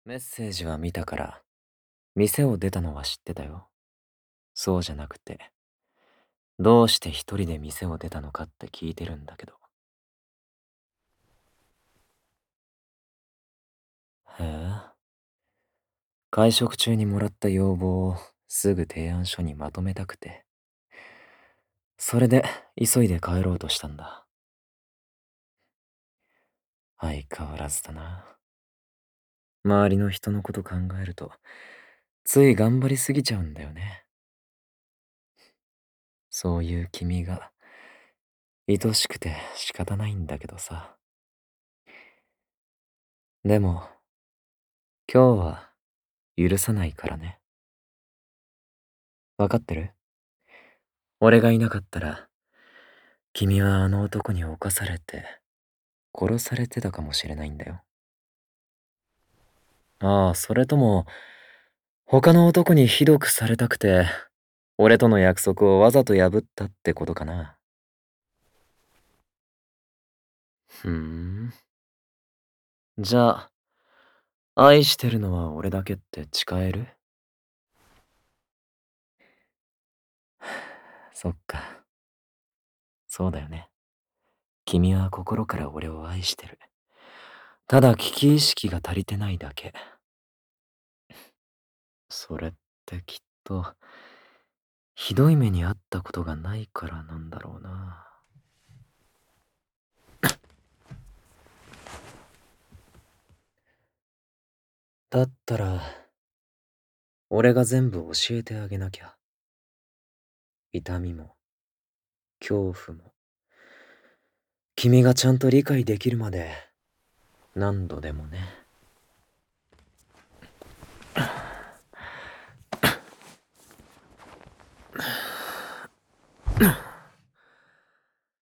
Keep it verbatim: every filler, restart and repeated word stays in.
メッセージは見たから、店を出たのは知ってたよ。そうじゃなくて、どうして一人で店を出たのかって聞いてるんだけど。へえ。会食中にもらった要望をすぐ提案書にまとめたくて。それで急いで帰ろうとしたんだ。相変わらずだな。周りの人のこと考えると、つい頑張りすぎちゃうんだよね。そういう君が、愛しくて仕方ないんだけどさ。でも、今日は許さないからね。わかってる？俺がいなかったら、君はあの男に侵されて、殺されてたかもしれないんだよ。ああ、それとも、他の男にひどくされたくて、俺との約束をわざと破ったってことかな。ふーん。じゃあ、愛してるのは俺だけって誓える？そっか。そうだよね。君は心から俺を愛してる。ただ危機意識が足りてないだけ。それってきっと、ひどい目に遭ったことがないからなんだろうな。だったら、俺が全部教えてあげなきゃ。痛みも、恐怖も、君がちゃんと理解できるまで、何度でもね。